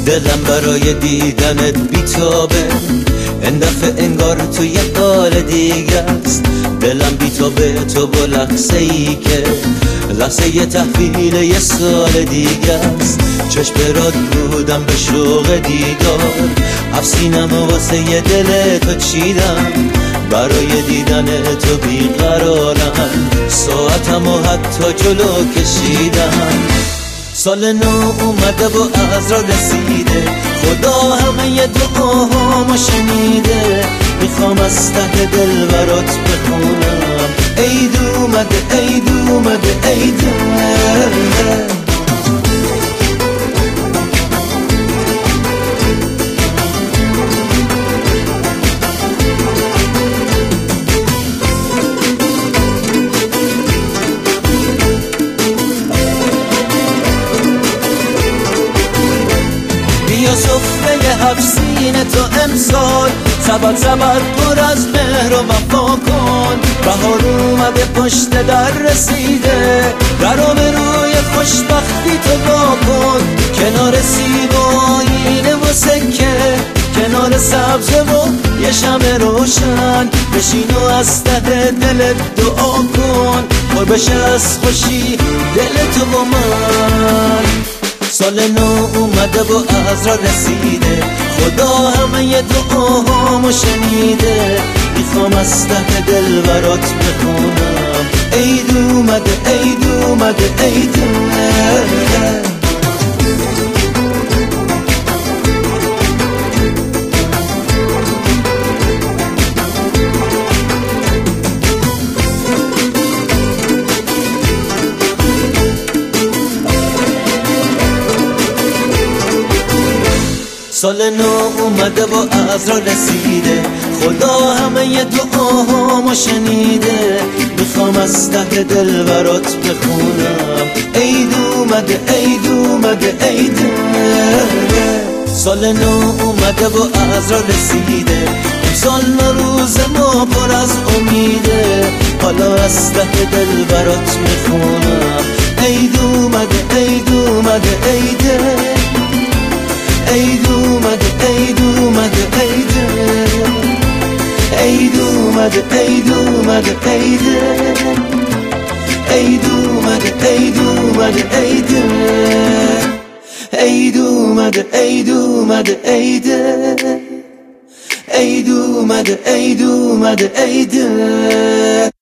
دلم برای دیدنت بیتابه، این دفعه انگار تو یه حال دیگه است. دلم بیتابه تو با لحظه ای که لحظه یه تحویل یه سال دیگه است. چشم برات بودم به شوق دیدار، افسینم واسه یه دل تو چیدم. برای دیدن تو بیقرارم، ساعتم و حتی جلو کشیدم. سال نو اومده و از را رسیده، خدا همه ی دعاهامو شنیده. میخوام از ته دل برات بخونم، عید اومده عید اومده عید اومده. بیا سفره هفسینه تو امسال سبد سبد پر از مهر و وفا کن. بهار اومده پشت در رسیده، درو به روی خوشبختی تو وا کن. کنار سیب و آینه و سکه، کنار سبز و یه شمع روشن، بشین و از ته دلت دعا کن. پر بشه از خوشی دل تو با من. سال نو اومده و از را رسیده، خدا همه ی دعاهامو شنیده. میخوام از ته دل برات بخونم، عید اومده عید اومده عید اومده. سال نو اومده و از را رسیده، خدا همه ی دعاهامو شنیده. میخوام از ته دل برات بخونم، عید اومده عید اومده عید اومده. سال نو اومده و از را رسیده، امسال نوروز ما پر از امیده. حالا از ته دل برات میخونم، عید اومده عید اومده عیده. عید اومده عید اومده عیده، عید اومده عید اومده عیده، عید اومده عید اومده عیده، عید اومده عید اومده عیده، عید اومده عید اومده عیده.